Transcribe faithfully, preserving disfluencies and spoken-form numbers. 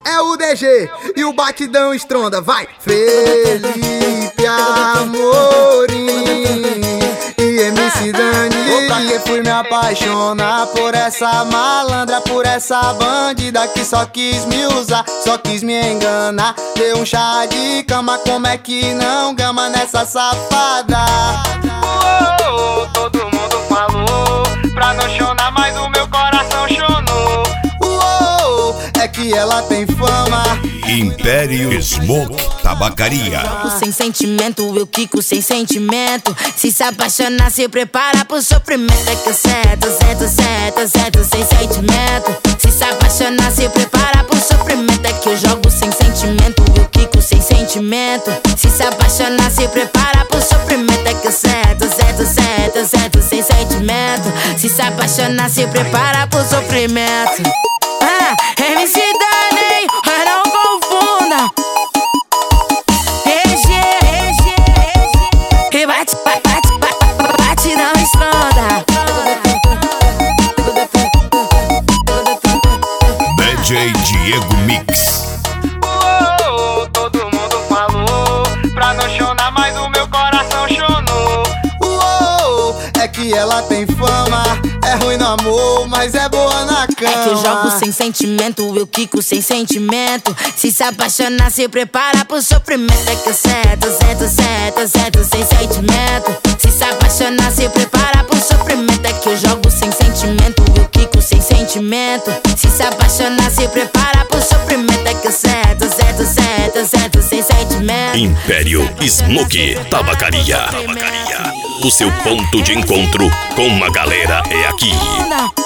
é o D G e o batidão estronda, vai! Felipe Amorim e M C Dani. Pra que fui me apaixonar por essa malandra, por essa bandida que só quis me usar, só quis me enganar. Deu um chá de cama, como é que não gama nessa safada? Oh, todo mundo falou pra não chorar, mas o meu coração chonou. Uou, é que ela tem fama. Império Smoke Tabacaria. Sem sentimento, eu quico sem sentimento. Se se apaixonar, se prepara pro sofrimento. É que eu certo, certo, certo, certo, sem sentimento. Se se apaixonar, se prepara pro sofrimento. É que eu jogo sem sentimento, eu quico sem sentimento. Se se apaixonar, se prepara pro sofrimento. É que eu certo, certo, certo, certo, sem sentimento. Se se apaixonar, se prepara pro sofrimento. Ah, M C Dani, não confunda. E bate, bate, bate, bate, não estronda. D J Diego Mix. Oh, todo mundo falou pra não chorar, mas o meu coração chonou. Uou, é que ela tem fama. É ruim no amor, mas é boa na cama. É que eu jogo sem sentimento, eu quico sem sentimento. Se se apaixonar, se prepara pro sofrimento. É que eu certo, certo, certo, certo, sem sentimento. Se se apaixonar, se prepara pro sofrimento. É que eu jogo sem sentimento, eu quico sem sentimento. Se se apaixonar, se prepara pro sofrimento. É que eu certo, certo, certo, certo, sem sentimento. Império Smoke Tabacaria. Tabacaria. O seu ponto de encontro com uma galera é aqui.